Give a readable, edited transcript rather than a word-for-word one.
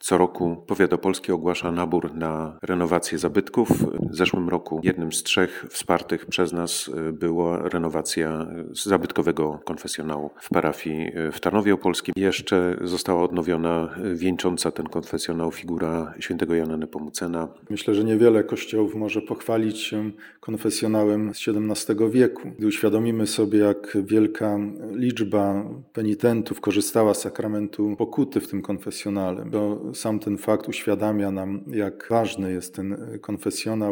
Co roku powiat opolski ogłasza nabór na renowację zabytków. W zeszłym roku jednym z 3 wspartych przez nas była renowacja zabytkowego konfesjonału w parafii w Tarnowie Opolskim. Jeszcze została odnowiona wieńcząca ten konfesjonał figura świętego Jana Nepomucena. Myślę, że niewiele kościołów może pochwalić się konfesjonałem z XVII wieku. Gdy uświadomimy sobie, jak wielka liczba penitentów korzystała z sakramentu pokuty w tym konfesjonale, to sam ten fakt uświadamia nam, jak ważny jest ten konfesjonał